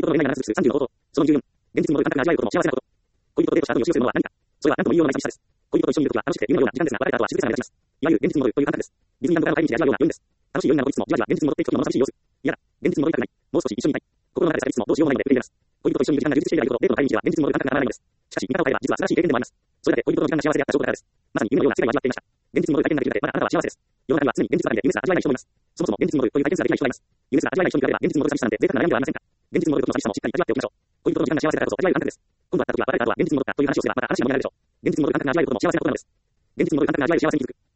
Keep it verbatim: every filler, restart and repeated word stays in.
の恋愛がなくすさんじゅうの方法。そのじゅうよん、現実に戻る感覚が味わえることも幸せなこと。恋人とデートした後に押し寄せるものは何か。それは何とも言いようのない寂しさです。恋人と一緒にいるときは楽しくて夢のような時間ですが、別れた後は静かな目立ちます。いわゆる現実に戻るという感覚です。ディズニーランドからの帰り道で味わうような余韻です。楽しい余韻なのといつもじわじわ現実に戻っていくときの物寂しい様子。いやだ、現実に戻りたくない。もう少し一緒にいたい。心の中でさいつもどうしようもないので振り出ます。恋人と一緒にいる時間が充実していればいるほど、デートの帰り道では現実に戻る感覚が上がらないのです。しかし、見方を変えれば実は素晴らしい経験でもあります。それだけ恋人の時間が幸せであった証拠だからです。まさに夢のような世界を味わっていました。現実に戻る体験ができるだけ、まだあなたは幸せです。世の中には常に現実ばかりで夢すら味わえない人もいます。そもそも現実に戻るという体験すらできない人がいます。夢すら味わえない人に比べれば現実に戻る寂しさなんて贅沢な悩みではありませんか。現実に戻ることの寂しさもしっかり味わっておきましょう。恋人の時間が幸せだからこそ味わえる感覚です。今度会った時は別れた後は現実に戻ったという話をすればまた話が盛り上がるでしょう。現実に戻る感覚が味わえることも幸せなことなのです。現実に戻る感覚が味わえる幸せに気づく。